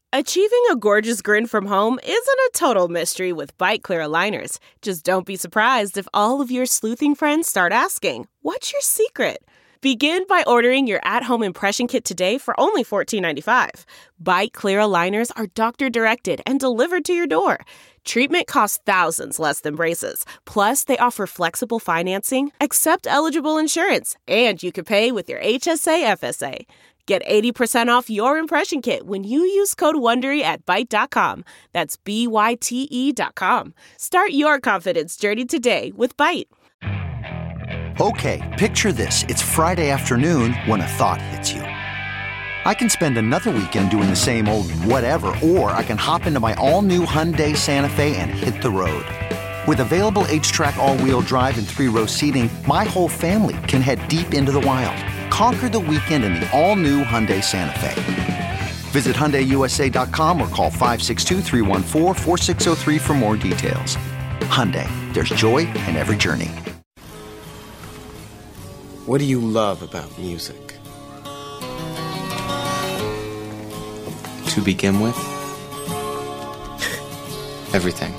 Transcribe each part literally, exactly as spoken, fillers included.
Achieving a gorgeous grin from home isn't a total mystery with Byte Clear aligners. Just don't be surprised if all of your sleuthing friends start asking, "What's your secret?" Begin by ordering your at-home impression kit today for only fourteen ninety-five. Byte Clear aligners are doctor-directed and delivered to your door. Treatment costs thousands less than braces. Plus, they offer flexible financing, accept eligible insurance, and you can pay with your H S A F S A. Get eighty percent off your impression kit when you use code WONDERY at Byte dot com. That's B Y T E dot com. Start your confidence journey today with Byte. Okay, picture this. It's Friday afternoon when a thought hits you. I can spend another weekend doing the same old whatever, or I can hop into my all-new Hyundai Santa Fe and hit the road. With available H-Track all-wheel drive and three-row seating, my whole family can head deep into the wild. Conquer the weekend in the all-new Hyundai Santa Fe. Visit Hyundai U S A dot com or call five six two, three one four, four six zero three for more details. Hyundai, there's joy in every journey. What do you love about music? To begin with, everything.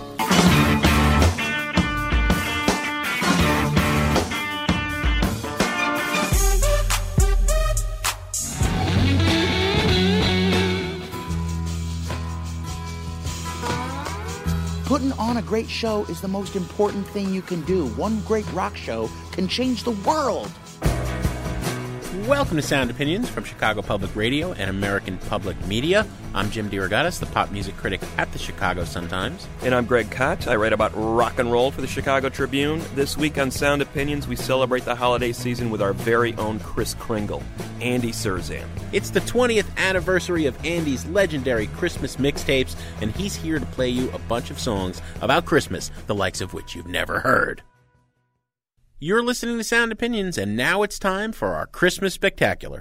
Putting on a great show is the most important thing you can do. One great rock show can change the world. Welcome to Sound Opinions from Chicago Public Radio and American Public Media. I'm Jim DeRogatis, the pop music critic at the Chicago Sun-Times. And I'm Greg Kot. I write about rock and roll for the Chicago Tribune. This week on Sound Opinions, we celebrate the holiday season with our very own Kris Kringle, Andy Cirzan. It's the twentieth anniversary of Andy's legendary Christmas mixtapes, and he's here to play you a bunch of songs about Christmas, the likes of which you've never heard. You're listening to Sound Opinions, and now it's time for our Christmas Spectacular.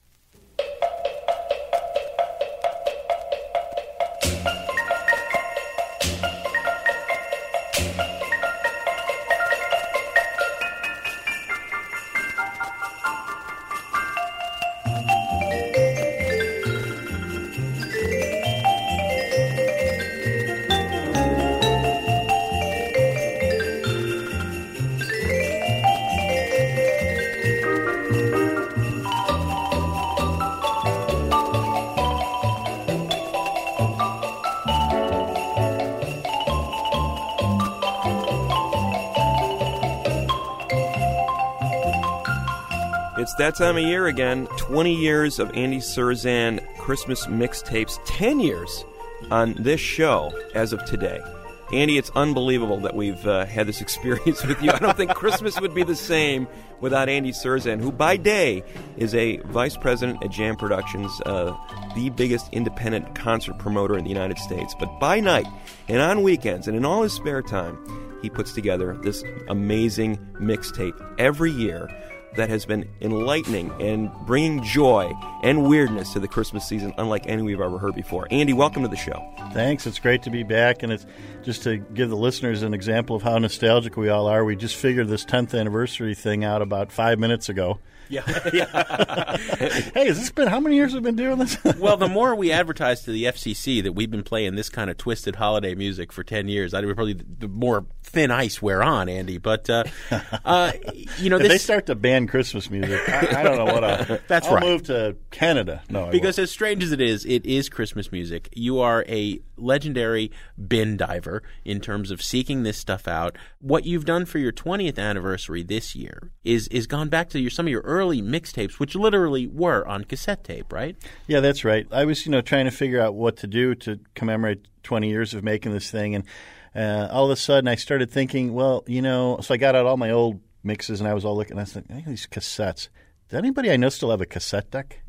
It's that time of year again. twenty years of Andy Cirzan Christmas mixtapes. ten years on this show as of today. Andy, it's unbelievable that we've uh, had this experience with you. I don't think Christmas would be the same without Andy Cirzan, who by day is a vice president at Jam Productions, uh, the biggest independent concert promoter in the United States. But by night and on weekends and in all his spare time, he puts together this amazing mixtape every year that has been enlightening and bringing joy and weirdness to the Christmas season unlike any we've ever heard before. Andy, welcome to the show. Thanks. It's great to be back, and it's just to give the listeners an example of how nostalgic we all are. We just figured this tenth anniversary thing out about five minutes ago. Yeah. yeah. Hey, has this been, how many years have we been doing this? Well, the more we advertise to the F C C that we've been playing this kind of twisted holiday music for ten years, I would probably the more thin ice wear on, Andy. But, uh, uh, you know, if this... they start to ban Christmas music, I, I don't know what I'll... That's I'll right. move to Canada. No, I Because won't. as strange as it is, it is Christmas music. You are a legendary bin diver in terms of seeking this stuff out. What you've done for your twentieth anniversary this year is is gone back to your some of your early mixtapes, which literally were on cassette tape, right? Yeah, that's right. I was, you know, trying to figure out what to do to commemorate twenty years of making this thing, and uh, all of a sudden I started thinking, well, you know, so I got out all my old mixes, and I was all looking, and I was thinking, these cassettes. Does anybody I know still have a cassette deck?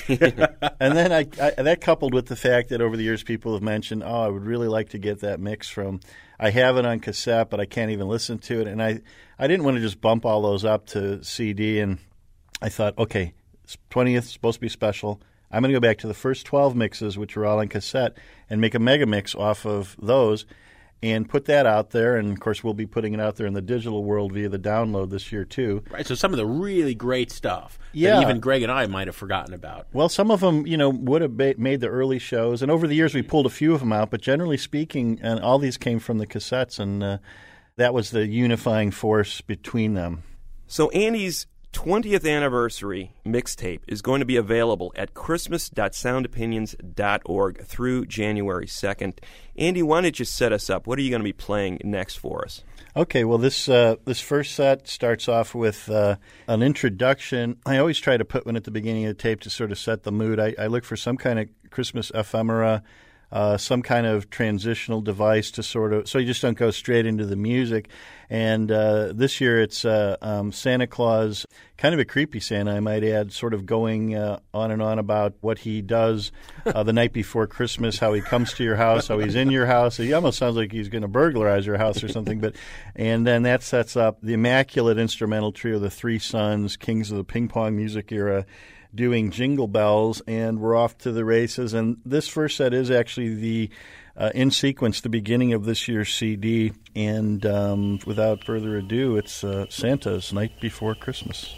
And then I, I that coupled with the fact that over the years people have mentioned, oh, I would really like to get that mix from, I have it on cassette, but I can't even listen to it. And I, I didn't want to just bump all those up to C D, and I thought, okay, twentieth is supposed to be special. I'm going to go back to the first twelve mixes, which were all on cassette, and make a mega mix off of those. and put that out there. And, of course, we'll be putting it out there in the digital world via the download this year, too. Right, so some of the really great stuff yeah. that even Greg and I might have forgotten about. Well, some of them, you know, would have ba- made the early shows. And over the years, we pulled a few of them out. But generally speaking, and all these came from the cassettes, and uh, that was the unifying force between them. So Andy's twentieth anniversary mixtape is going to be available at christmas dot sound opinions dot org through January second. Andy, why don't you set us up? What are you going to be playing next for us? Okay, well, this uh, this first set starts off with uh, an introduction. I always try to put one at the beginning of the tape to sort of set the mood. I, I look for some kind of Christmas ephemera, uh, some kind of transitional device to sort of – so you just don't go straight into the music. And uh, this year it's uh, um, Santa Claus, kind of a creepy Santa, I might add, sort of going uh, on and on about what he does uh, the night before Christmas, how he comes to your house, how he's in your house. He almost sounds like he's going to burglarize your house or something. But and then that sets up the immaculate instrumental trio, the Three Sons, kings of the ping pong music era, doing Jingle Bells, and we're off to the races. And this first set is actually the Uh, in sequence, the beginning of this year's C D, and um, without further ado, it's uh, Santa's Night Before Christmas.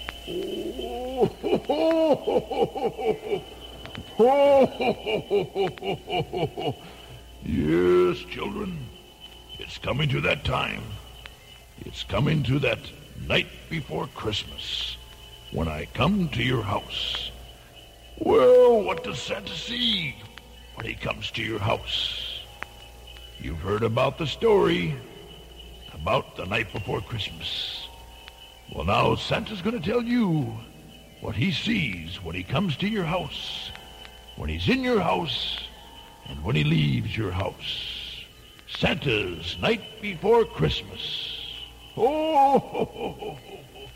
Yes, children, it's coming to that time. It's coming to that night before Christmas, when I come to your house. Well, what does Santa see when he comes to your house? You've heard about the story about the night before Christmas. Well, now Santa's going to tell you what he sees when he comes to your house, when he's in your house, and when he leaves your house. Santa's Night Before Christmas. Oh, ho, ho, ho, ho.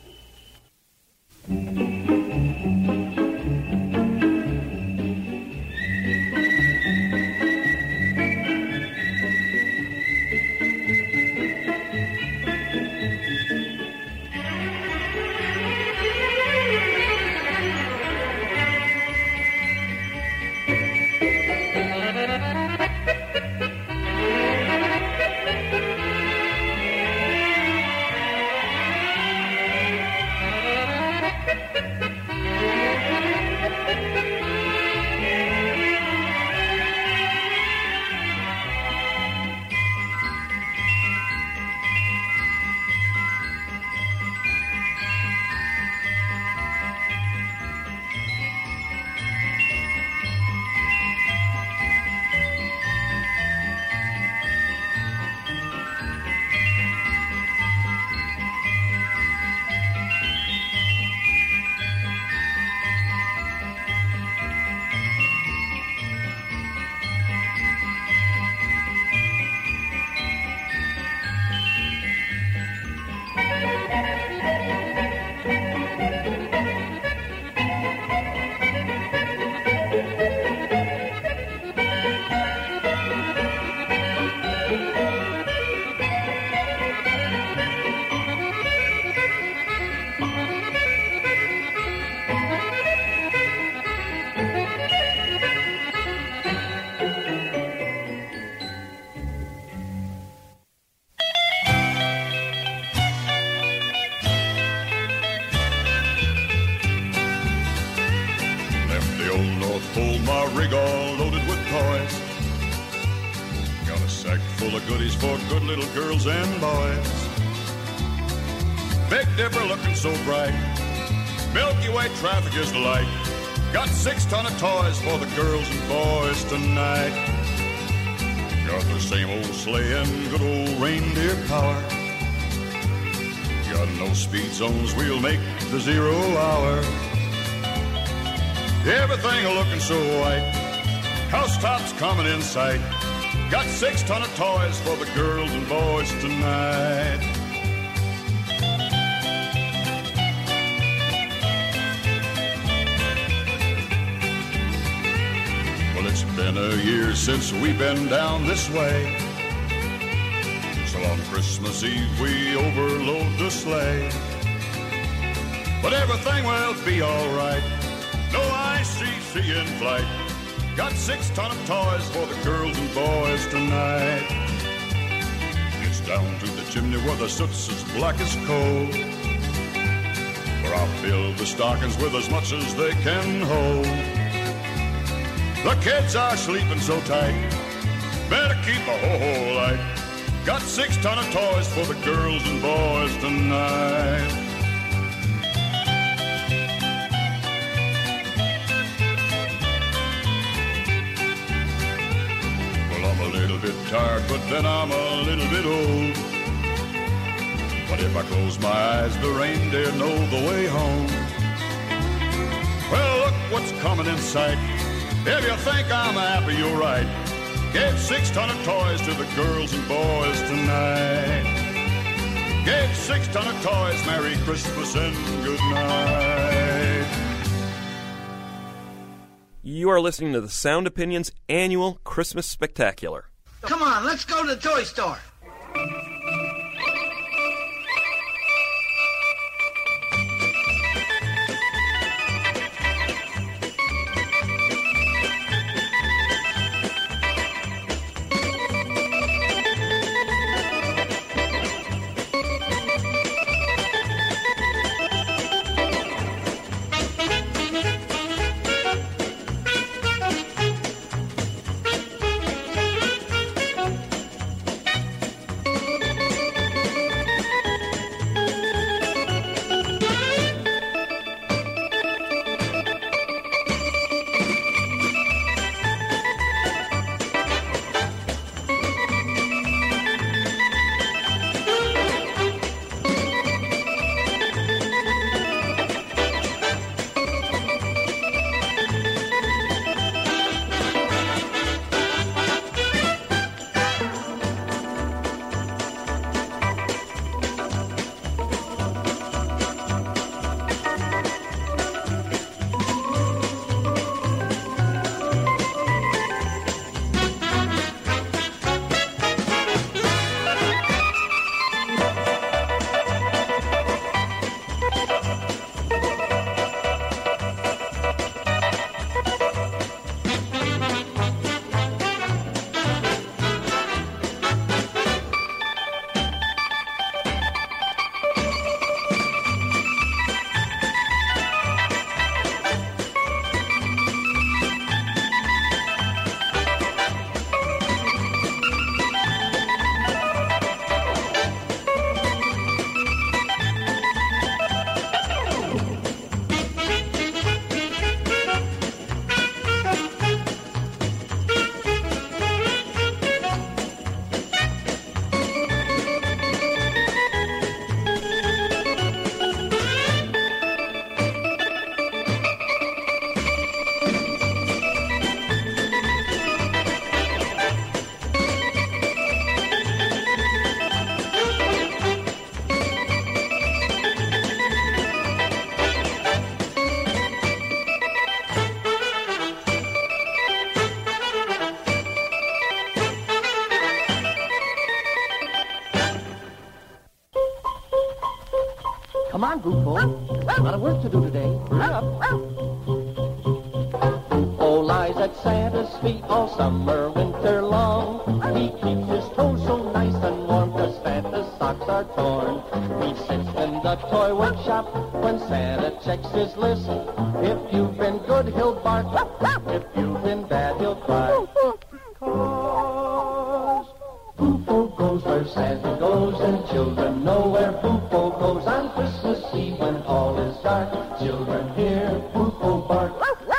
Girls and boys, Big Dipper looking so bright, Milky Way traffic is the light. Got six ton of toys for the girls and boys tonight. Got the same old sleigh and good old reindeer power. Got no speed zones, we'll make the zero hour. Everything looking so white, housetops coming in sight. Got six ton of toys for the girls and boys tonight. Well, it's been a year since we've been down this way, so on Christmas Eve we overload the sleigh. But everything will be alright, no I C C in flight. Got six ton of toys for the girls and boys tonight. down to the chimney where the soot's as black as coal, where I'll fill the stockings with as much as they can hold. The kids are sleeping so tight, better keep a ho-ho light. Got six ton of toys for the girls and boys tonight. Well, I'm a little bit tired, but then I'm a little bit old. But if I close my eyes, the reindeer know the way home. Well, look what's coming in sight. If you think I'm happy, you're right. Gave six ton of toys to the girls and boys tonight. Gave six ton of toys, Merry Christmas and good night. You are listening to the Sound Opinions annual Christmas Spectacular. Come on, let's go to the toy store. Come on, Bufo. A lot of work to do today. Hurry up. Bufo lies at Santa's feet all summer, winter long. He keeps his toes so nice and warm, 'cause Santa's socks are torn. He sits in the toy workshop when Santa checks his list. If you've been good, he'll bark. If you've been bad, he'll cry. 'Cause Bufo goes where Santa goes, and children know where Bufo goes on Christmas Eve when all is dark. Children hear Bufo bark.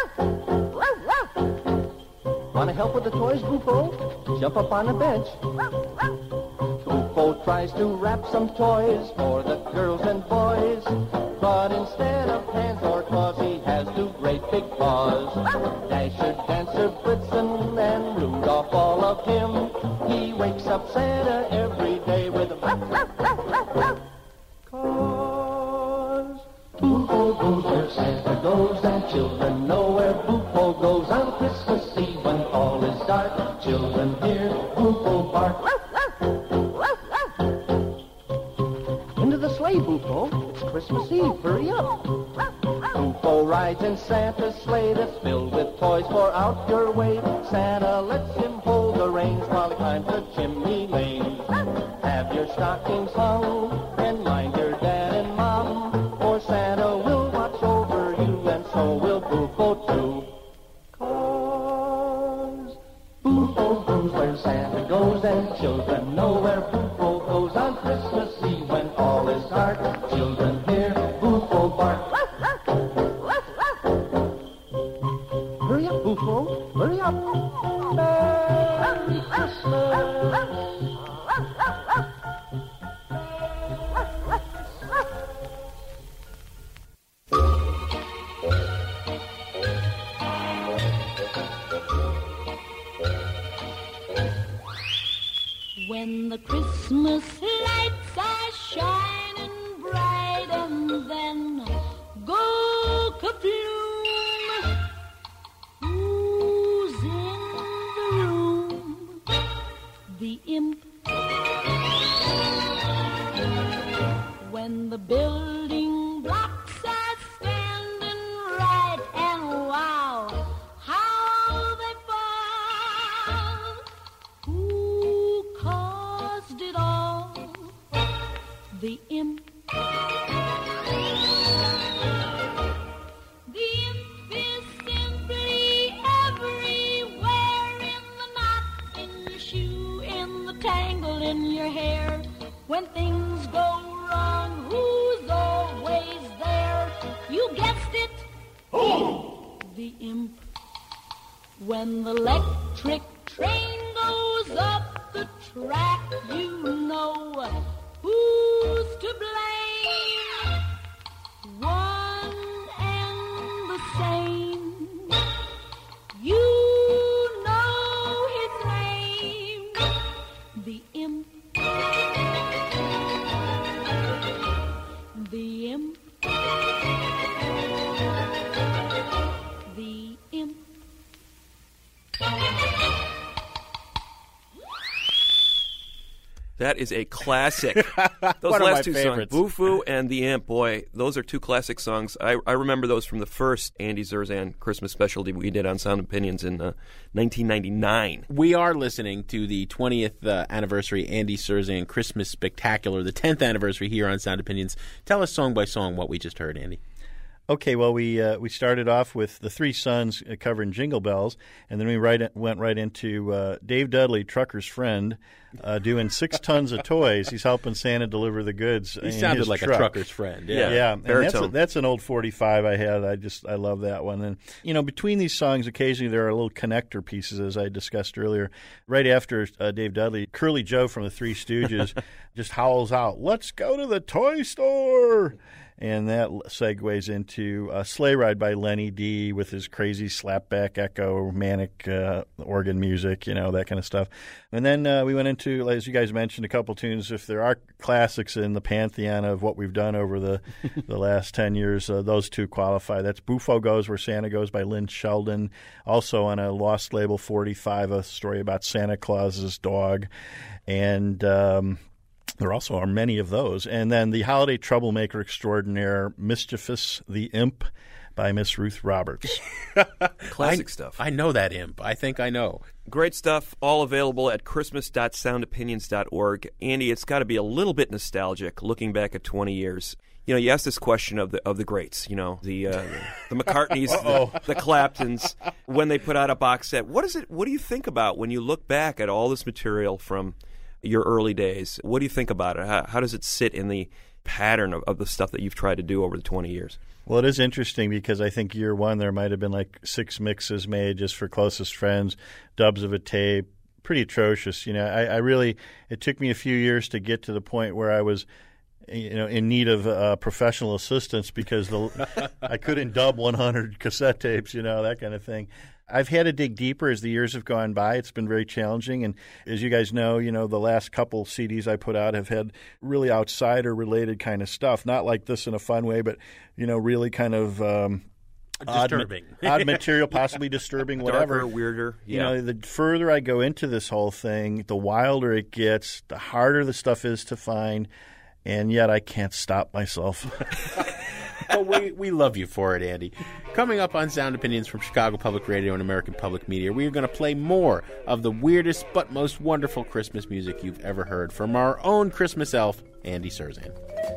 Want to help with the toys, Bufo? Jump up on the bench. Bufo tries to wrap some toys for the girls and boys, but instead of hands or claws, he has two great big paws. Dasher, Dancer, Blitzen, and Rudolph, all of him. He wakes up Santa every day with a cause Bufo goes where Santa goes, and children know where Bufo goes on Christmas Eve when all is dark. Children hear Bufo bark. Into the sleigh, Bufo. It's Christmas Eve. Hurry up. Bufo rides in Santa's sleigh that's filled with toys for out your way. Santa lets him hold the reins while he climbs the chimney lane. Have your stockings hung, and mind your dad and mom, or Santa will watch over you, and so will Bufo too. 'Cause Bufo goes where Santa goes, and children know where Bufo goes on Christmas Eve when all is dark. Children hear Bufo bark. Hurry up, Bufo, hurry up. Merry Christmas. When the Christmas lights are shining bright, and then go kabloom, who's in the room? The imp. When the building blocks are standing right, and wow, how they fall. Who caused it all? The imp. The imp is simply everywhere, in the knot in your shoe, in the tangle in your hair. When things go wrong, who's always there? You guessed it. Who? The imp. When the electric train goes up the track, you know who's to blame. One and the same. You know his name. The imp. The imp. The imp. That is a classic. Those One of last my two favorites. songs, Bufo and The Imp, boy, those are two classic songs. I, I remember those from the first Andy Zerzan Christmas specialty we did on Sound Opinions in uh, nineteen ninety-nine. We are listening to the twentieth uh, anniversary Andy Zerzan Christmas Spectacular, the tenth anniversary here on Sound Opinions. Tell us song by song what we just heard, Andy. Okay, well, we uh, we started off with the Three Sons uh, covering Jingle Bells, and then we right, went right into uh, Dave Dudley, Trucker's Friend, uh, doing Six Tons of Toys. He's helping Santa deliver the goods. He in sounded his like truck. a trucker's friend. Yeah, Yeah, yeah. And that's, a, baritone. that's an old forty-five I had. I just I love that one. And you know, between these songs, occasionally there are little connector pieces, as I discussed earlier. Right after uh, Dave Dudley, Curly Joe from the Three Stooges just howls out, "Let's go to the toy store!" And that segues into a Sleigh Ride by Lenny D with his crazy slapback echo, manic uh, organ music, you know, that kind of stuff. And then uh, we went into, as you guys mentioned, a couple tunes. If there are classics in the pantheon of what we've done over the, the last ten years, uh, those two qualify. That's Bufo Goes Where Santa Goes by Lynn Sheldon. Also on a Lost Label forty-five, a story about Santa Claus's dog. And Um, there also are many of those. And then the holiday troublemaker extraordinaire, Mischievous the Imp by Miss Ruth Roberts. Classic I, stuff. I know that imp. I think I know. Great stuff, all available at christmas dot sound opinions dot org. Andy, it's got to be a little bit nostalgic looking back at twenty years. You know, you asked this question of the of the greats, you know, the uh, the McCartneys, the, the Claptons, when they put out a box set. What is it? What do you think about when you look back at all this material from your early days? What do you think about it? How, how does it sit in the pattern of, of the stuff that you've tried to do over the twenty years? Well, it is interesting because I think year one there might have been like six mixes made just for closest friends, dubs of a tape, pretty atrocious. You know, I, I really – it took me a few years to get to the point where I was – you know, in need of uh, professional assistance because the I couldn't dub one hundred cassette tapes, you know, that kind of thing. I've had to dig deeper as the years have gone by. It's been very challenging. And as you guys know, you know, the last couple C Ds I put out have had really outsider-related kind of stuff. Not like this in a fun way, but, you know, really kind of um, disturbing. Odd, odd material, possibly disturbing, whatever. Darker, weirder. You Yeah. know, the further I go into this whole thing, the wilder it gets, the harder the stuff is to find. And yet I can't stop myself. But we, we love you for it, Andy. Coming up on Sound Opinions from Chicago Public Radio and American Public Media, we are going to play more of the weirdest but most wonderful Christmas music you've ever heard from our own Christmas elf, Andy Cirzan.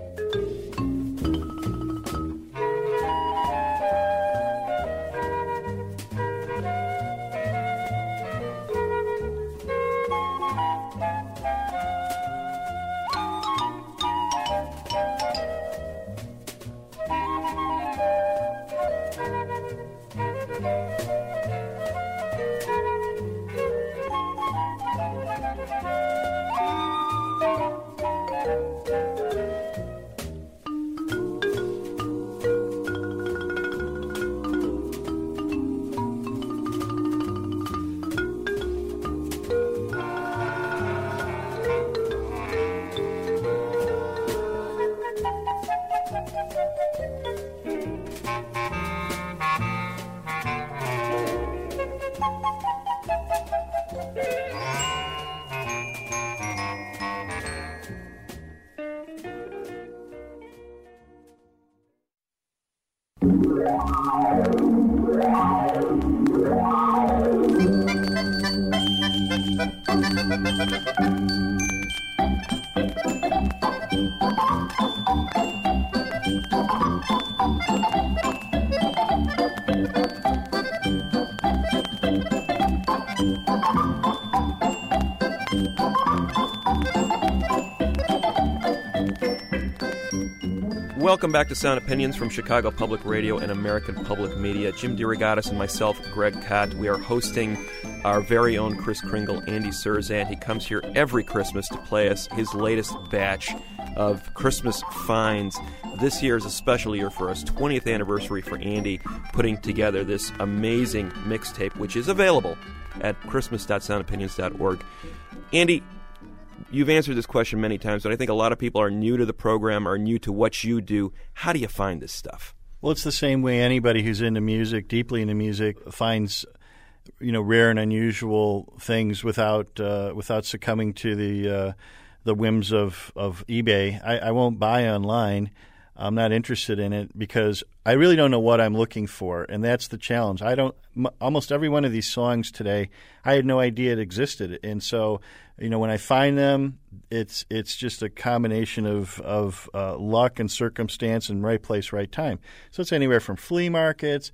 Welcome back to Sound Opinions from Chicago Public Radio and American Public Media. Jim DeRogatis and myself, Greg Kot. We are hosting our very own Kris Kringle, Andy Cirzan. He comes here every Christmas to play us his latest batch of Christmas finds. This year is a special year for us, twentieth anniversary for Andy, putting together this amazing mixtape, which is available at christmas dot sound opinions dot org. Andy, you've answered this question many times, but I think a lot of people are new to the program, are new to what you do. How do you find this stuff? Well, it's the same way anybody who's into music, deeply into music, finds, you know, rare and unusual things without uh, without succumbing to the uh, the whims of of eBay. I, I won't buy online. I'm not interested in it because I really don't know what I'm looking for, and that's the challenge. I don't. M- almost every one of these songs today, I had no idea it existed, and so, you know, when I find them, it's it's just a combination of of uh, luck and circumstance and right place, right time. So it's anywhere from flea markets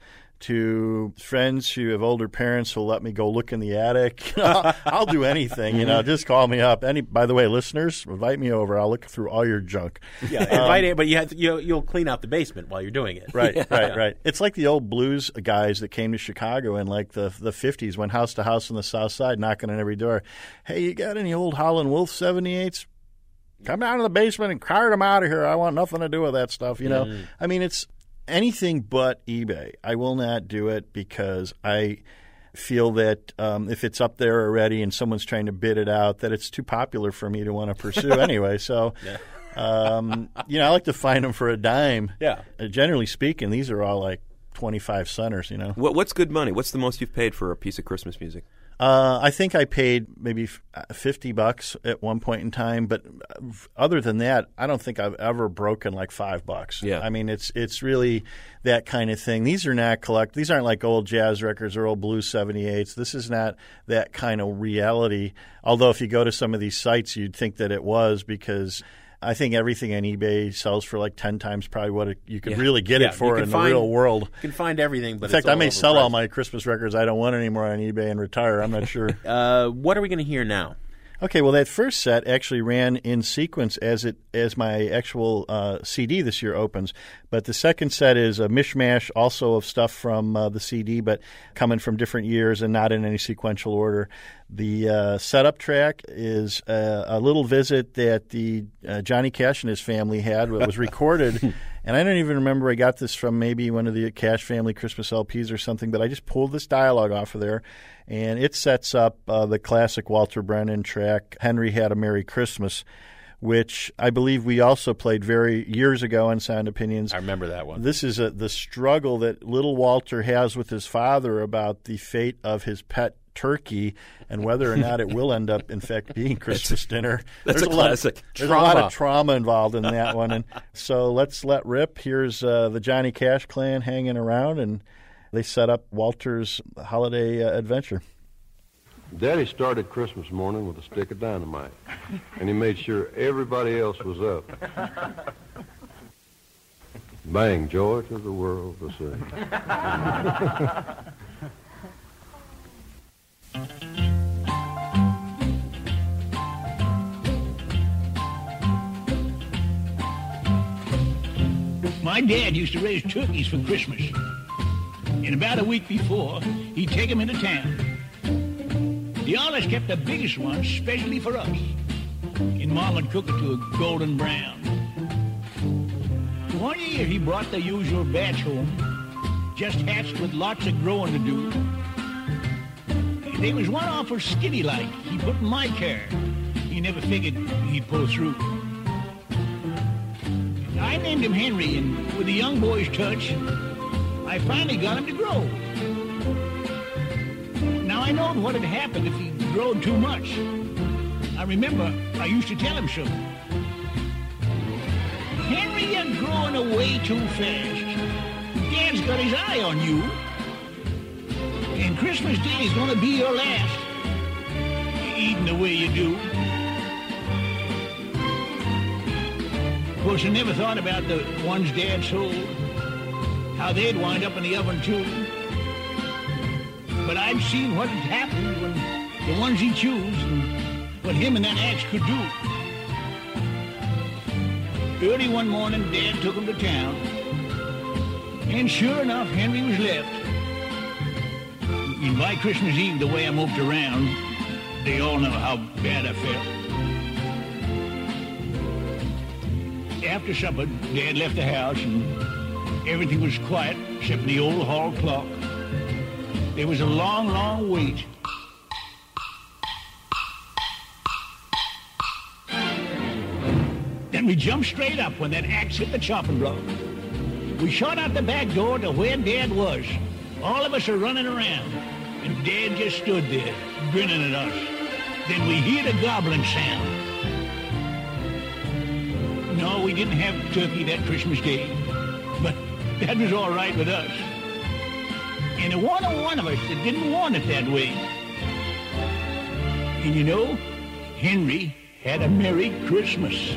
to friends who have older parents who'll let me go look in the attic. I'll, I'll do anything, you know. Just call me up. Any, by the way, listeners, invite me over. I'll look through all your junk. Yeah, invite um, it, but you have to, you, you'll clean out the basement while you're doing it. Right, yeah. right, right. It's like the old blues guys that came to Chicago in like the the fifties, went house to house on the South Side, knocking on every door. Hey, you got any old Howlin' Wolf seventy-eights? Come down to the basement and cart them out of here. I want nothing to do with that stuff. You know, mm. I mean, it's anything but eBay. I will not do it because I feel that um, if it's up there already and someone's trying to bid it out, that it's too popular for me to want to pursue anyway. So, yeah. um, you know, I like to find them for a dime. Yeah. Uh, generally speaking, these are all like twenty-five centers, you know. What, what's good money? What's the most you've paid for a piece of Christmas music? Uh, I think I paid maybe fifty bucks at one point in time, but other than that, I don't think I've ever broken like five bucks. Yeah. I mean, it's it's really that kind of thing. These are not collect. These aren't like old jazz records or old blues seventy-eights. This is not that kind of reality. Although if you go to some of these sites, you'd think that it was, because I think everything on eBay sells for like ten times probably what it, you could yeah. really get yeah, it for in find, the real world. You can find everything, but in fact, it's all I may sell all overpriced. my Christmas records I don't want anymore on eBay and retire. I'm not sure. uh, what are we going to hear now? Okay, well, that first set actually ran in sequence as it as my actual uh, C D this year opens. But the second set is a mishmash also of stuff from uh, the C D, but coming from different years and not in any sequential order. The uh, setup track is uh, a little visit that the uh, Johnny Cash and his family had. It was recorded, and I don't even remember. I got this from maybe one of the Cash family Christmas L Ps or something, but I just pulled this dialogue off of there, and it sets up uh, the classic Walter Brennan track, Henry Had a Merry Christmas, which I believe we also played very years ago on Sound Opinions. I remember that one. This is a, the struggle that little Walter has with his father about the fate of his pet turkey and whether or not it will end up, in fact, being Christmas dinner. That's there's a a lot, classic. There's Trauma. a lot of trauma involved in that one. And so let's let rip. Here's uh, the Johnny Cash clan hanging around, and they set up Walter's holiday uh, adventure. Daddy started Christmas morning with a stick of dynamite, and he made sure everybody else was up. Bang, joy to the world to sing. My dad used to raise turkeys for Christmas. And about a week before, he'd take them into town. He always kept the biggest ones specially for us. And Mom would cook it to a golden brown. One year he brought the usual batch home, just hatched with lots of growing to do. There was one awful skinny-like he put in my care. He never figured he'd pull through. I named him Henry, and with a young boy's touch, I finally got him to grow. Now I knowed what had happened if he growed too much. I remember I used to tell him so. Henry, you're growing away too fast. Dad's got his eye on you. And Christmas Day is going to be your last. Eating the way you do. Of course, I never thought about the ones Dad sold. How they'd wind up in the oven, too. But I'd seen what had happened when the ones he chose and what him and that axe could do. Early one morning, Dad took him to town. And sure enough, Henry was left. And by Christmas Eve, the way I moved around, they all know how bad I felt. After supper, Dad left the house, and everything was quiet except the old hall clock. There was a long, long wait. Then we jumped straight up when that axe hit the chopping block. We shot out the back door to where Dad was. All of us are running around, and Dad just stood there, grinning at us. Then we heard a gobbling sound. No, we didn't have turkey that Christmas Day, but that was all right with us. And there wasn't one of us that didn't want it that way. And you know, Henry had a Merry Christmas.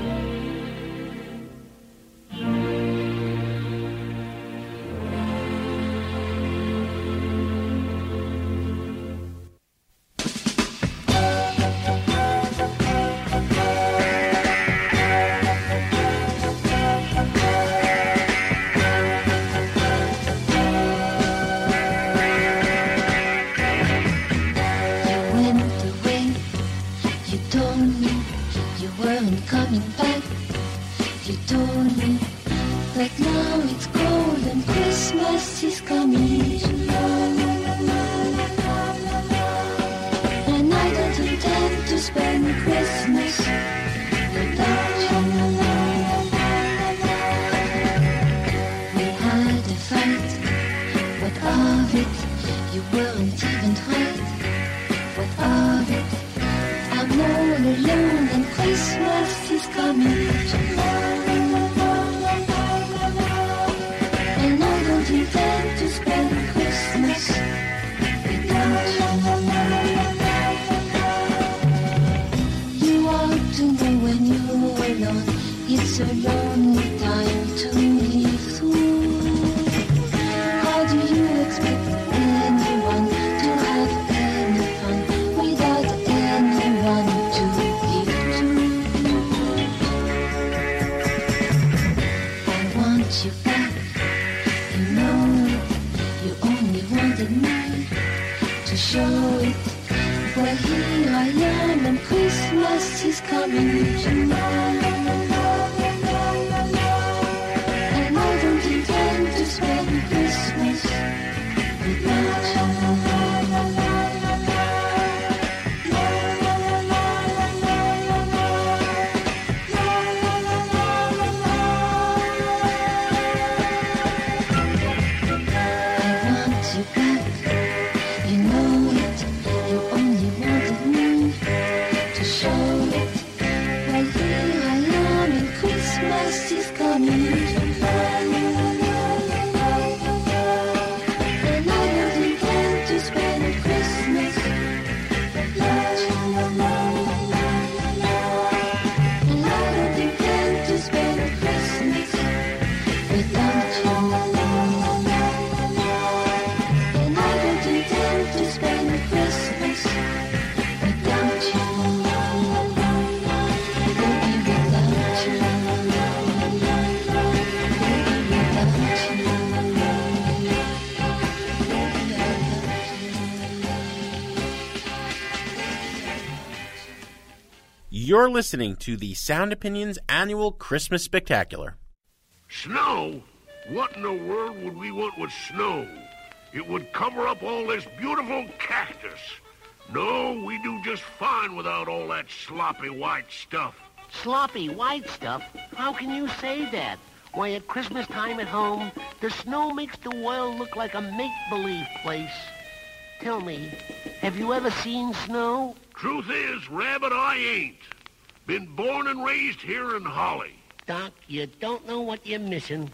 You're listening to the Sound Opinions Annual Christmas Spectacular. Snow? What in the world would we want with snow? It would cover up all this beautiful cactus. No, we do just fine without all that sloppy white stuff. Sloppy white stuff? How can you say that? Why, at Christmas time at home, the snow makes the world look like a make-believe place. Tell me, have you ever seen snow? Truth is, Rabbit, I ain't. Been born and raised here in Holly. Doc, you don't know what you're missing.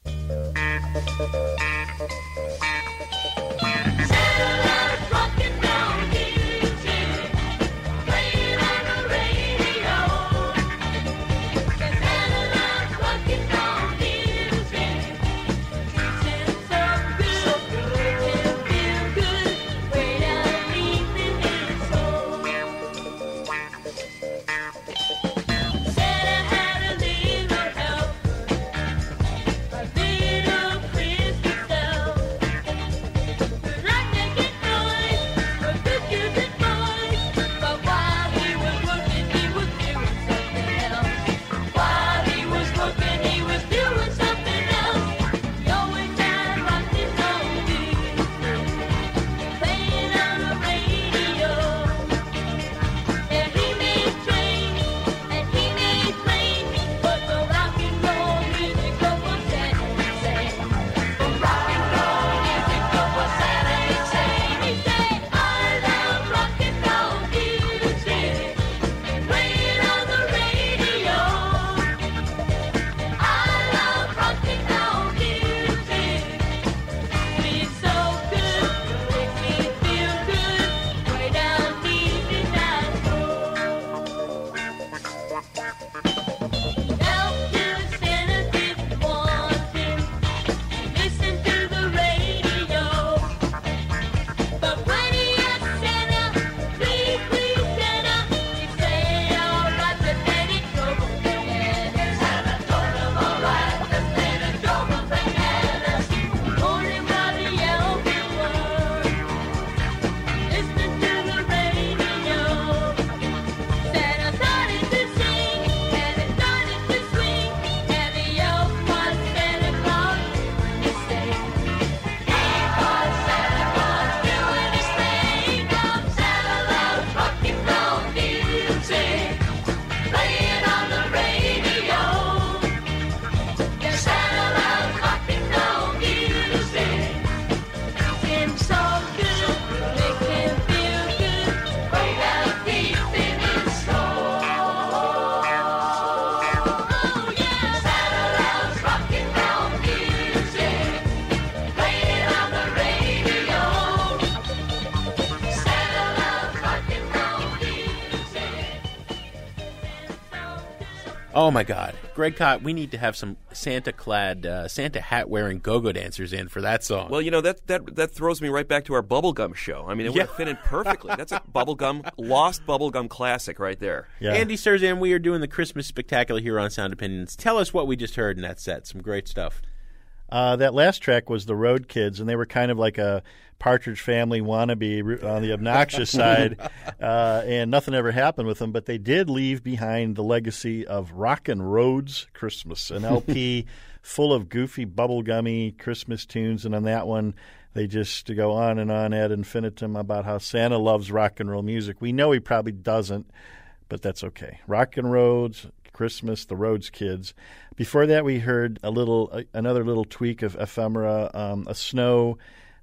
Oh, my God. Greg Kot, we need to have some Santa-clad, uh, Santa hat-wearing go-go dancers in for that song. Well, you know, that that that throws me right back to our Bubblegum show. I mean, it Yeah. would have fit in perfectly. That's a Bubblegum, lost Bubblegum classic right there. Yeah. Andy Surzan, we are doing the Christmas Spectacular here on Sound Opinions. Tell us what we just heard in that set. Some great stuff. Uh, that last track was the Road Kids, and they were kind of like a Partridge Family wannabe on the obnoxious side, uh, and nothing ever happened with them. But they did leave behind the legacy of Rockin' Roads Christmas, an L P full of goofy, bubblegummy Christmas tunes. And on that one, they just go on and on ad infinitum about how Santa loves rock and roll music. We know he probably doesn't, but that's okay. Rockin' Roads Christmas, the Rhodes Kids. Before that, we heard a little, uh, another little tweak of ephemera, um, a snow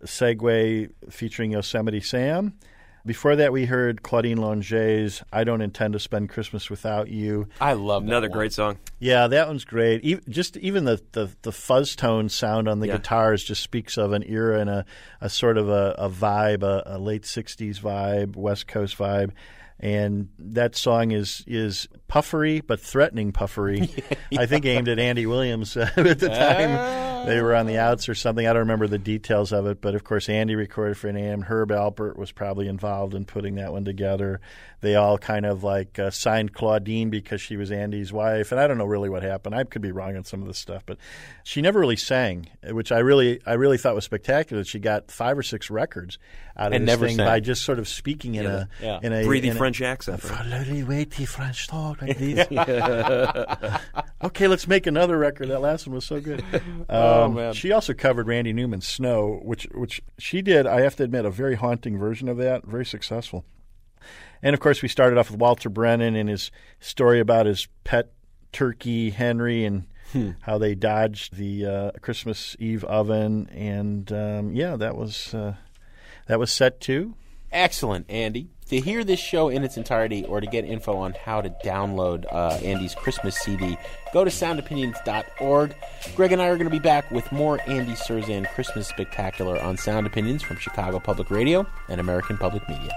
segue featuring Yosemite Sam. Before that, we heard Claudine Longet's "I Don't Intend to Spend Christmas Without You." I love that Another one. great song. Yeah, that one's great. Even, just even the, the, the fuzz tone sound on the Yeah. guitars just speaks of an era and a, a sort of a, a vibe, a, a late sixties vibe, West Coast vibe. And that song is is puffery, but threatening puffery. I think aimed at Andy Williams uh, at the time. They were on the outs or something. I don't remember the details of it. But, of course, Andy recorded for an A M. Herb Alpert was probably involved in putting that one together. They all kind of like uh, signed Claudine because she was Andy's wife. And I don't know really what happened. I could be wrong on some of this stuff. But she never really sang, which I really I really thought was spectacular. She got five or six records out of And this never thing sang. by just sort of speaking in Yeah, a yeah. in a Breathy in a- French accent. Right? Slowly weighty French talk like this. Okay, let's make another record. That last one was so good. Um, Oh, man. She also covered Randy Newman's Snow, which which she did, I have to admit, a very haunting version of that, very successful. And, of course, we started off with Walter Brennan and his story about his pet turkey, Henry, and Hmm. how they dodged the uh, Christmas Eve oven. And, um, yeah, that was uh, that was set two. Excellent, Andy. To hear this show in its entirety or to get info on how to download uh, Andy's Christmas C D, go to sound opinions dot org. Greg and I are going to be back with more Andy Cirzan Christmas Spectacular on Sound Opinions from Chicago Public Radio and American Public Media.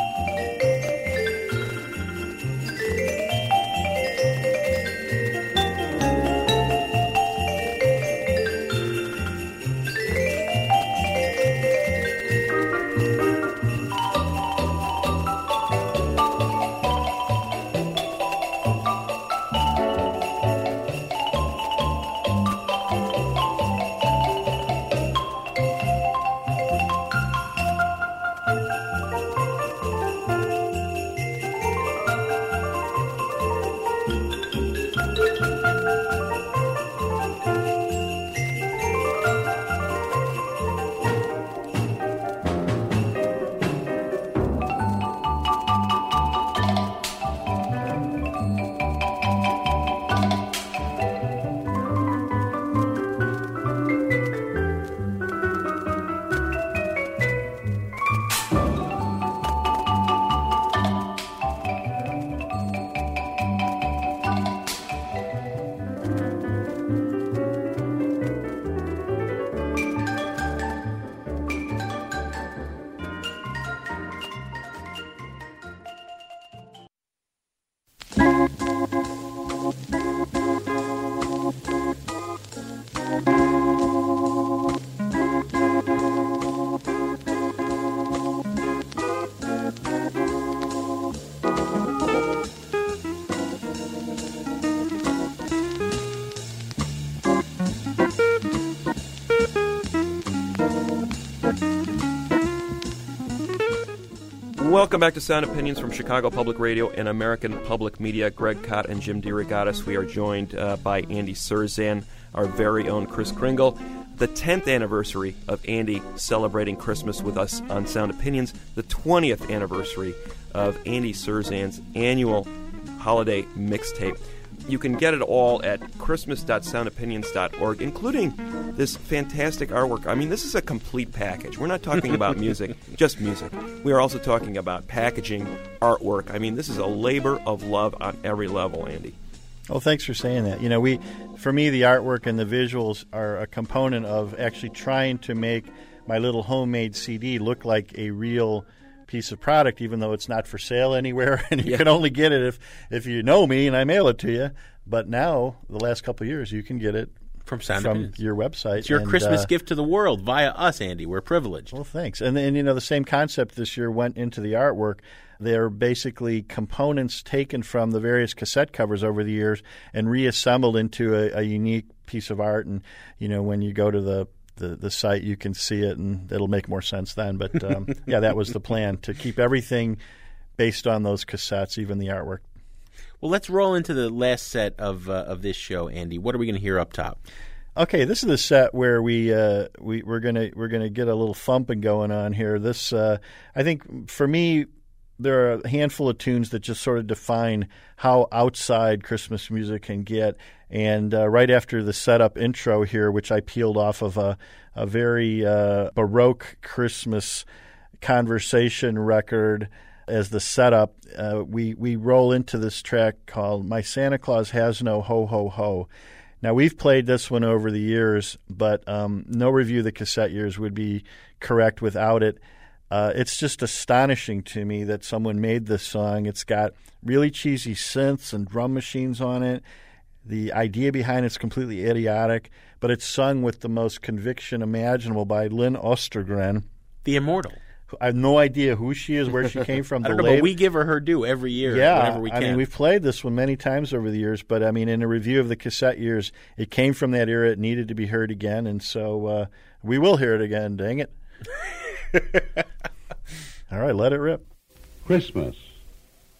Welcome back to Sound Opinions from Chicago Public Radio and American Public Media. Greg Kot and Jim DeRogatis. We are joined uh, by Andy Cirzan, our very own Kris Kringle. The tenth anniversary of Andy celebrating Christmas with us on Sound Opinions. The twentieth anniversary of Andy Cirzan's annual holiday mixtape. You can get it all at christmas dot sound opinions dot org, including this fantastic artwork. I mean, this is a complete package. We're not talking about music, just music. We are also talking about packaging, artwork. I mean, this is a labor of love on every level, Andy. Well, thanks for saying that. You know, we, for me, the artwork and the visuals are a component of actually trying to make my little homemade C D look like a real piece of product, even though it's not for sale anywhere, and you Yeah. can only get it if, if you know me and I mail it to you. But now, the last couple of years, you can get it From Sound from Opinions. your website. It's your and, Christmas uh, gift to the world via us, Andy. We're privileged. Well, thanks. And then, you know, the same concept this year went into the artwork. They're basically components taken from the various cassette covers over the years and reassembled into a, a unique piece of art. And, you know, when you go to the The, the site, you can see it, and it'll make more sense then. But, um, yeah, that was the plan, to keep everything based on those cassettes, even the artwork. Well, let's roll into the last set of uh, of this show, Andy. What are we going to hear up top? Okay, this is the set where we uh, we we're gonna we're gonna get a little thumping going on here. This uh, I think for me, there are a handful of tunes that just sort of define how outside Christmas music can get. And uh, right after the setup intro here, which I peeled off of a, a very uh, Baroque Christmas conversation record as the setup, uh, we, we roll into this track called My Santa Claus Has No Ho Ho Ho. Now, we've played this one over the years, but um, no review of the cassette years would be correct without it. Uh, it's just astonishing to me that someone made this song. It's got really cheesy synths and drum machines on it. The idea behind it's completely idiotic, but it's sung with the most conviction imaginable by Lynn Ostergren. The Immortal. I have no idea who she is, where she came from. I the don't know, lab- but we give her her due every year yeah, whenever we can. I mean, we've played this one many times over the years, but I mean, in a review of the cassette years, it came from that era. It needed to be heard again, and so uh, we will hear it again, dang it. All right, let it rip. Christmas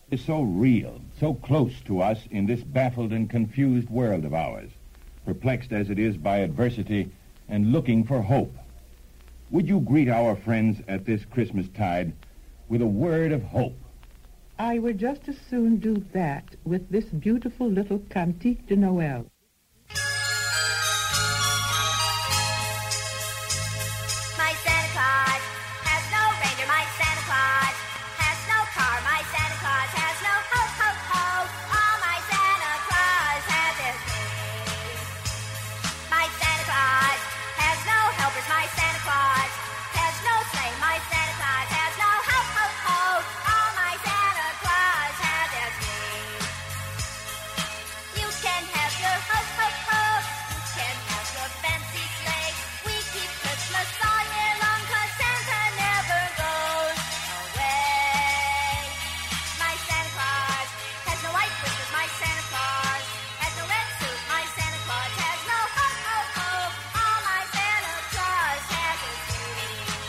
is so real, so close to us in this baffled and confused world of ours, perplexed as it is by adversity and looking for hope. Would you greet our friends at this Christmastide with a word of hope? I would just as soon do that with this beautiful little Cantique de Noël. My Santa Claus has no reindeer, my Santa Claus has no car, my Santa Claus has no ho, ho, ho. All my Santa Claus has is me. My Santa Claus has no helpers, my Santa Claus has no sleigh, my Santa Claus has no ho, ho, ho. All my Santa Claus has is me. You can have your ho, ho, ho. You can have your fancy sleigh. We keep Christmas all year long 'cause Santa never goes away. My Santa Claus has no white whiskers, my Santa Claus has no red suit, my Santa Claus has no ho, ho, ho. All my Santa Claus has is me.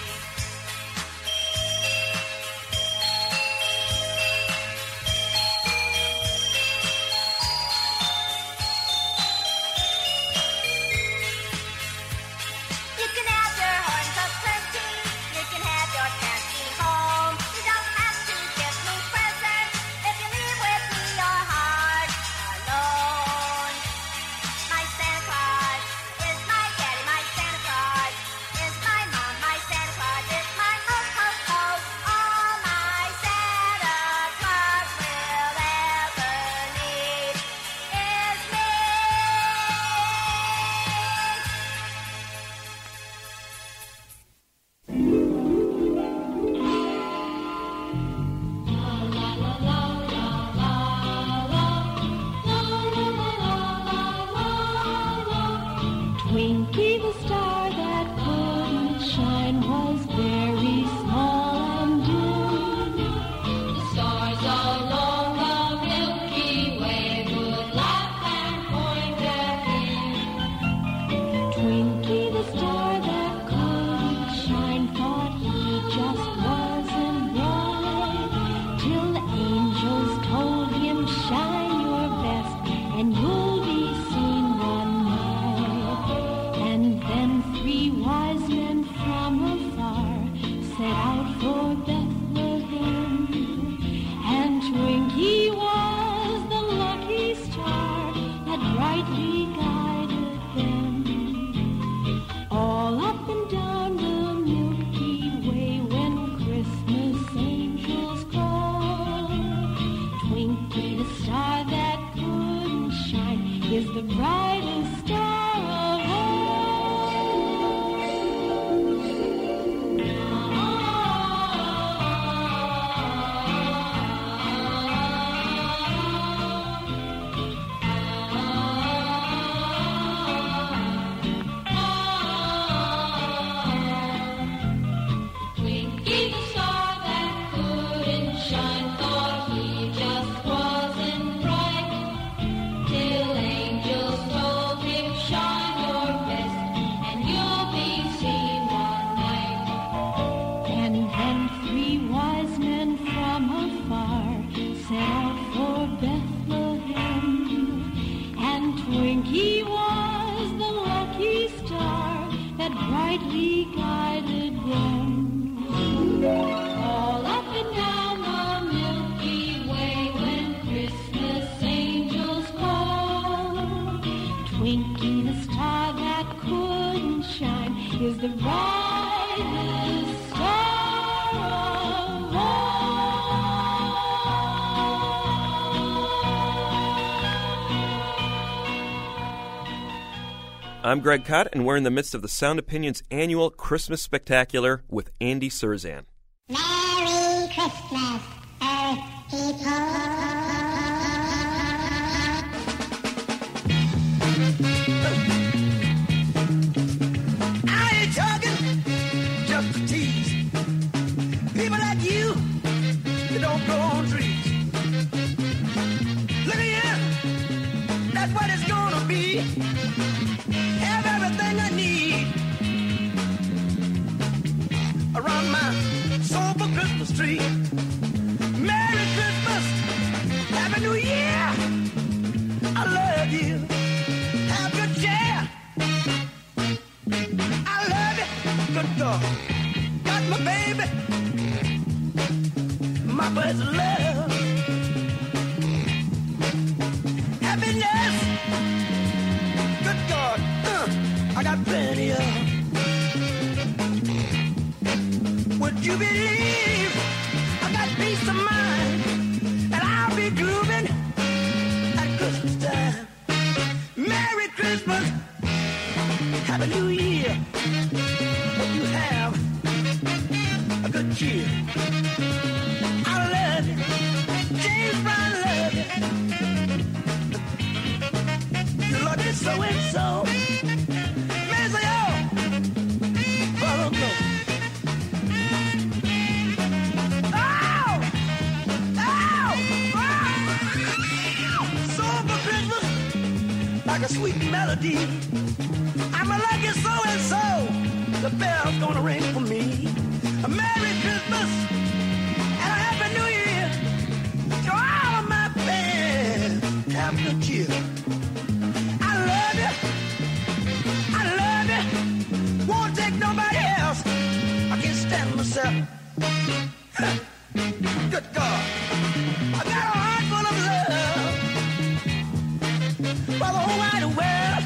You can have your horns of plenty, you can have your fancy home. You don't have to give me presents if you leave with me your heart alone. My Santa Claus is my daddy, my Santa Claus is my mom, my Santa Claus is my ho, ho, ho. All my Santa Claus will ever need is me. Twinkie the star that couldn't shine was very small and dim. The stars along the Milky Way would laugh and point at him. Twinkie the star that couldn't shine thought he just wasn't bright, till the angels told him, shine your best and you'll be seen one night. And then three wise men from afar set out for Bethlehem, and Twinkie was the lucky star that brightly guided them. All up and down the Milky Way when Christmas angels call, Twinkie the star that couldn't shine is the brightest star of Twinkie the star that couldn't shine thought he just wasn't bright, till angels told him, shine your best and you'll be seen one night. And then three wise men from afar set out for Bethlehem, and Twinkie was the lucky star that brightly guided them. All up and down the Milky Way when Christmas angels call, Twinkie the star that couldn't shine is the brightest star of I'm Greg Cott, and we're in the midst of the Sound Opinions annual Christmas Spectacular with Andy Surzan. Merry Christmas, Earth people. I ain't talking just to tease. People like you, they don't grow on trees. Look here, that's what it's gonna be. Have everything I need around my sober Christmas tree. Merry Christmas I got plenty of. Would you believe I got peace of mind, and I'll be grooving at Christmas time. Merry Christmas, Happy New Year. Hope you have a good cheer. I love you, James Brown love you. You love me so and so. Man, say, oh, follow go. Oh, oh, oh. So for Christmas, like a sweet melody. I'm a lucky so and so. The bell's gonna ring for me. A Merry Christmas and a Happy New Year to all of my fans. Have good cheer. I love you. I love you. Won't take nobody else. I can't stand myself. Good God. I got a heart full of love for the whole wide world.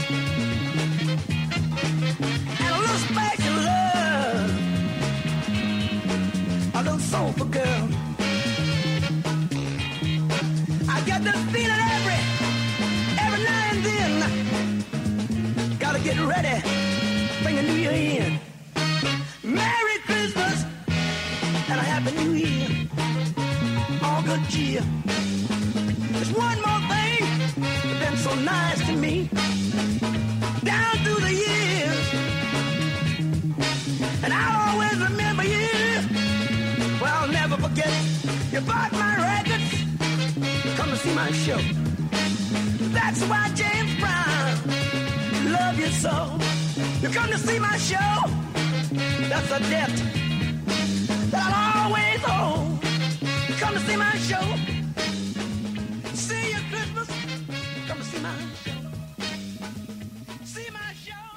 And a little special love. A little soulful girl. I get this feeling every, every now and then. Gotta get ready, bring a new year in. Merry Christmas and a Happy New Year. All good cheer. There's one more thing that's been so nice to me. Down through the years. And I'll always remember you. Well, I'll never forget. You bought my records. Come to see my show. That's why James Brown love you so. You come to see my show. That's a debt that I'll always owe. Come to see my show. See you Christmas. Come to see my show. See my show.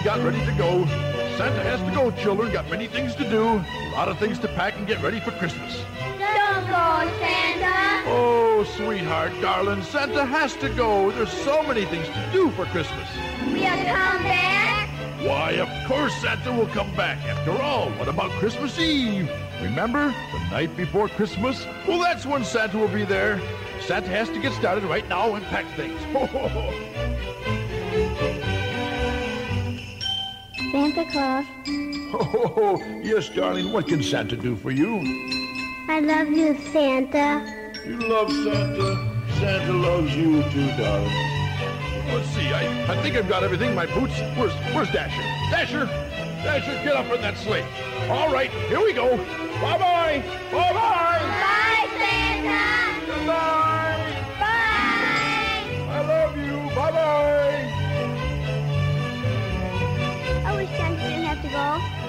got ready to go. Santa has to go, children. Got many things to do. A lot of things to pack and get ready for Christmas. Don't go, Santa. Oh, sweetheart, darling, Santa has to go. There's so many things to do for Christmas. Will you come back? Why, of course Santa will come back. After all, what about Christmas Eve? Remember, the night before Christmas? Well, that's when Santa will be there. Santa has to get started right now and pack things. Santa Claus, Oh, yes, darling, what can Santa do for you? I love you, Santa. You love Santa. Santa loves you too, darling. Let's see, I, I think I've got everything. My boots. Where's Where's Dasher? Dasher! Dasher, get up in that sleigh. All right, here we go. Bye-bye! Bye-bye! Bye, Santa. Good night! Bye. I love you. Bye-bye! I wish Santa didn't have to go.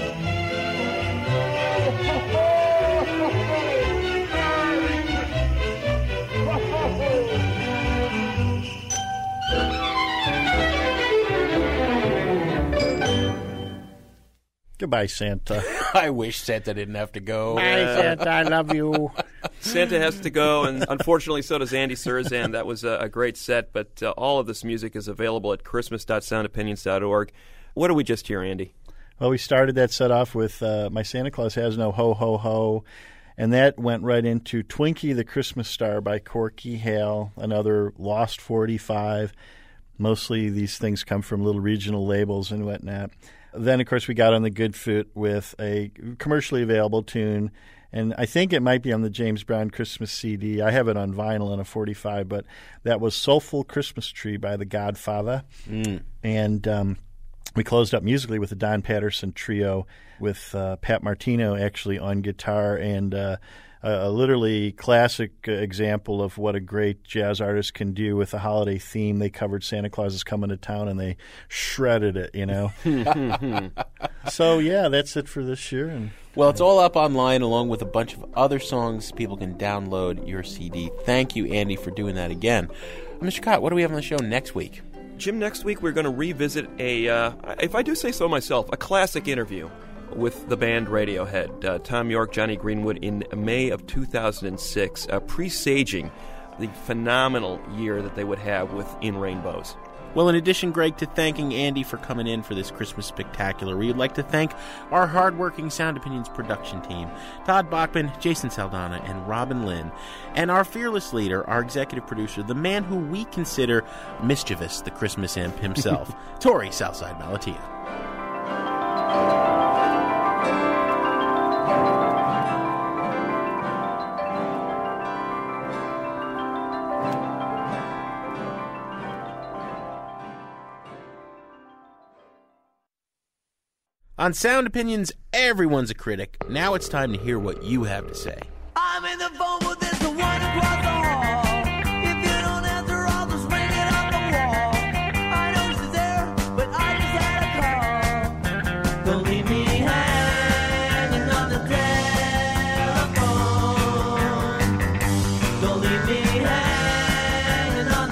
Goodbye, Santa. I wish Santa didn't have to go. Bye, Santa. I love you. Santa has to go, and unfortunately, so does Andy Surzan. That was a, a great set, but uh, all of this music is available at christmas dot sound opinions dot org. What did we just hear, Andy? Well, we started that set off with uh, My Santa Claus Has No Ho Ho Ho, and that went right into Twinkie the Christmas Star by Corky Hale, another Lost forty-five. Mostly these things come from little regional labels and whatnot. Then, of course, we got on the good foot with a commercially available tune, and I think it might be on the James Brown Christmas C D. I have it on vinyl in a forty-five, but that was Soulful Christmas Tree by The Godfather. Mm. And um, we closed up musically with the Don Patterson Trio with uh, Pat Martino actually on guitar, and uh, a literally classic example of what a great jazz artist can do with a holiday theme. They covered Santa Claus is Coming to Town, and they shredded it, you know. So, yeah, that's it for this year. And Well, it's all up online along with a bunch of other songs. People can download your C D. Thank you, Andy, for doing that again. Mister Cott, what do we have on the show next week? Jim, next week we're going to revisit a, uh, if I do say so myself, a classic interview with the band Radiohead. Uh, Tom York, Johnny Greenwood in May of two thousand six, uh, presaging the phenomenal year that they would have with In Rainbows. Well, in addition, Greg, to thanking Andy for coming in for this Christmas spectacular, we'd like to thank our hardworking Sound Opinions production team, Todd Bachman, Jason Saldana, and Robin Lynn, and our fearless leader, our executive producer, the man who we consider mischievous, the Christmas imp himself, Tori Southside Malatia. On Sound Opinions, everyone's a critic. Now it's time to hear what you have to say. I'm in the phone, but there's no one across the hall. If you don't answer, I'll just ring it on the wall. I know she's there, but I just had a call. Don't leave me hanging on the telephone. Don't leave me hanging on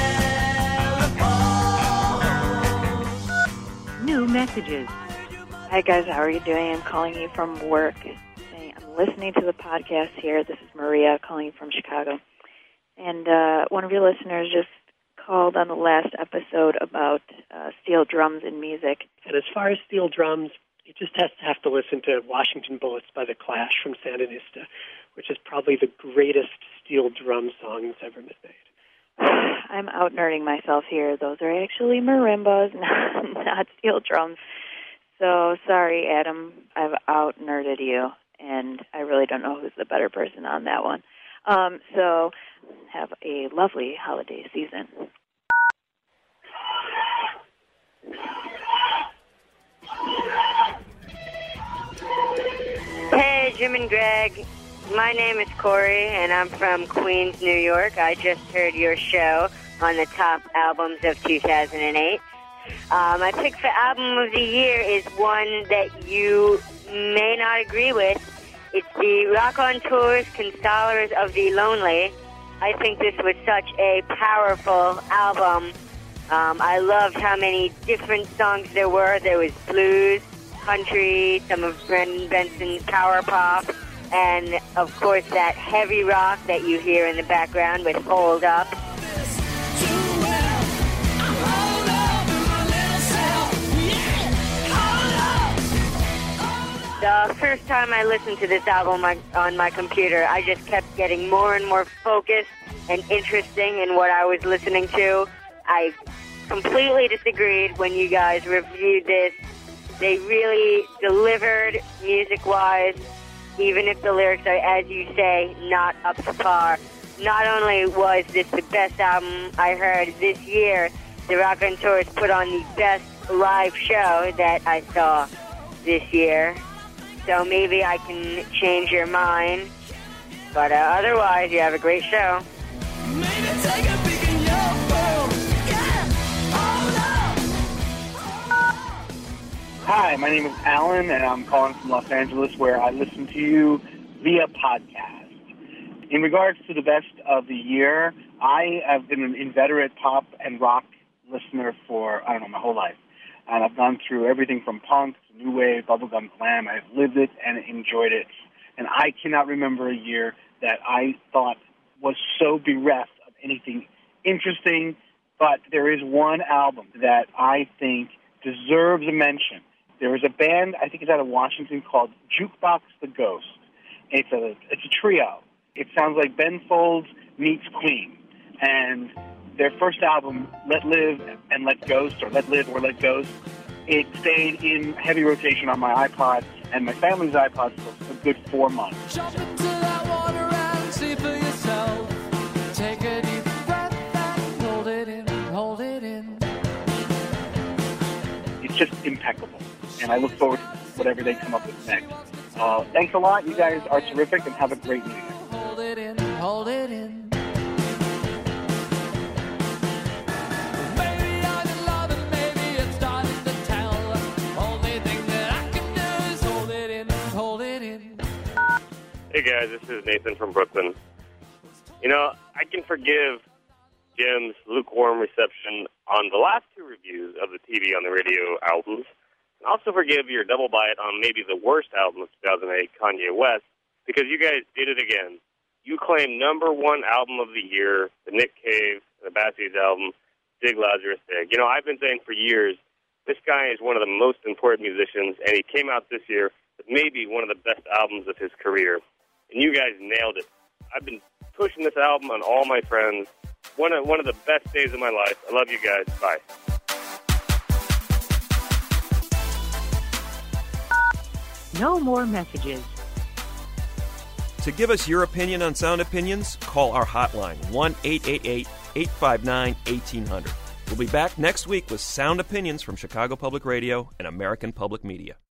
the telephone. New messages. Hi guys, how are you doing? I'm calling you from work. I'm listening to the podcast here. This is Maria calling you from Chicago. And uh, one of your listeners just called on the last episode about uh, steel drums in music. And as far as steel drums, you just have to, have to listen to Washington Bullets by The Clash from Sandinista, which is probably the greatest steel drum song that's ever been made. I'm out-nerding myself here. Those are actually marimbas, not, not steel drums. So, sorry, Adam, I've out-nerded you, and I really don't know who's the better person on that one. Um, so, have a lovely holiday season. Hey, Jim and Greg. My name is Corey, and I'm from Queens, New York. I just heard your show on the top albums of two thousand eight. Uh, my pick for album of the year is one that you may not agree with. It's the Rock on Tours Consolers of the Lonely. I think this was such a powerful album Um, I loved how many different songs there were. There was blues, country, some of Brendan Benson's power pop, and, of course, that heavy rock that you hear in the background with Hold Up. The first time I listened to this album on, on my computer, I just kept getting more and more focused and interesting in what I was listening to. I completely disagreed when you guys reviewed this. They really delivered music-wise, even if the lyrics are, as you say, not up to par. Not only was this the best album I heard this year, the Raconteurs put on the best live show that I saw this year. So maybe I can change your mind. But uh, otherwise, you have a great show. Hi, my name is Alan, and I'm calling from Los Angeles, where I listen to you via podcast. In regards to the best of the year, I have been an inveterate pop and rock listener for, I don't know, my whole life. And I've gone through everything from punk to new wave, bubblegum glam. I've lived it and enjoyed it. And I cannot remember a year that I thought was so bereft of anything interesting. But there is one album that I think deserves a mention. There is a band, I think it's out of Washington, called Jukebox the Ghost. It's a it's a trio. It sounds like Ben Folds meets Queen. And their first album, Let Live and Let Ghost, or Let Live or Let Ghost, it stayed in heavy rotation on my iPod and my family's iPod for a good four months. Jump into that water and see for yourself. Take a deep breath and hold it in, hold it in. It's just impeccable, and I look forward to whatever they come up with next. Uh, thanks a lot. You guys are terrific, and have a great new year. Hold it in, hold it in. Hey guys, this is Nathan from Brooklyn. You know, I can forgive Jim's lukewarm reception on the last two reviews of the T V on the radio albums, and also forgive your double bite on maybe the worst album of two thousand eight, Kanye West, because you guys did it again. You claimed number one album of the year, the Nick Cave, the Bassies album, Dig Lazarus Dig. You know, I've been saying for years, this guy is one of the most important musicians, and he came out this year with maybe one of the best albums of his career. And you guys nailed it. I've been pushing this album on all my friends. One of, one of the best days of my life. I love you guys. Bye. No more messages. To give us your opinion on Sound Opinions, call our hotline, one eight eight eight, eight five nine, one eight zero zero. We'll be back next week with Sound Opinions from Chicago Public Radio and American Public Media.